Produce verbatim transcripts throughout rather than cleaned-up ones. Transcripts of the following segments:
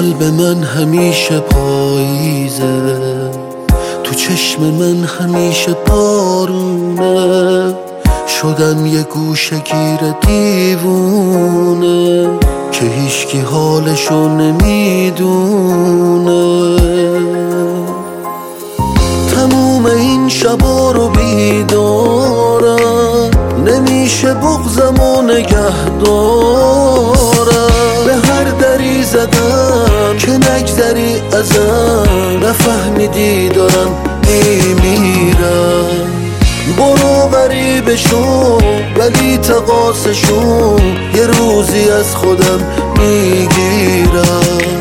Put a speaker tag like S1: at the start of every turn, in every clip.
S1: قلب من همیشه پاییزه، تو چشم من همیشه بارونه، شدم یه گوشه گیر دیوونه که هیچکی حالشو نمیدونه. تموم این شبا رو بیدارم، نمیشه بغضمو نگه دارم. به هر دری زدم که نگذری ازم، نفهمیدی دارم میمیرم. برو غریبشون ولی تقاسشون، یه روزی از خودم میگیرم.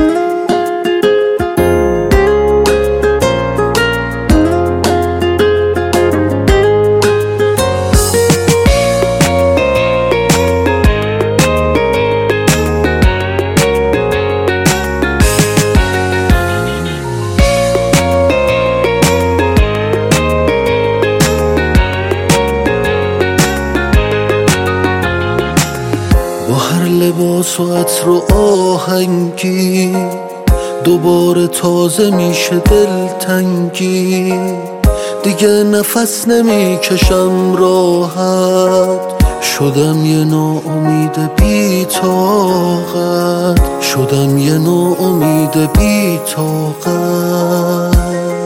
S1: با هر لباس و عطر و آهنگی، دوباره تازه میشه دلتنگی. دیگه نفس نمیکشم راحت، شدم یه ناامید بی طاقت، شدم یه ناامید بی طاقت.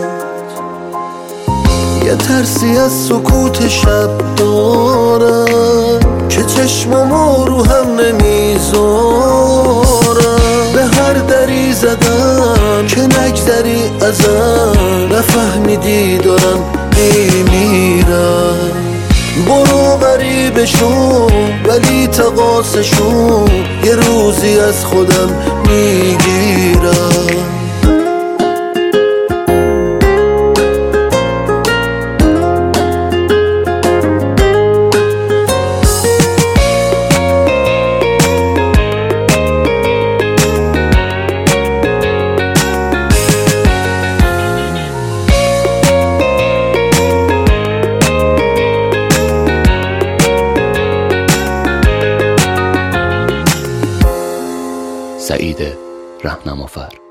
S1: یه ترسی از سکوت شب دارم که چشممو رو هم نمیذارم. به هر دری زدم که نگذری ازم، نفهمیدی دارم میمیرم. برو غریبشون ولی تقاسشون، یه روزی از خودم میگیرم.
S2: سعید رهنمافر.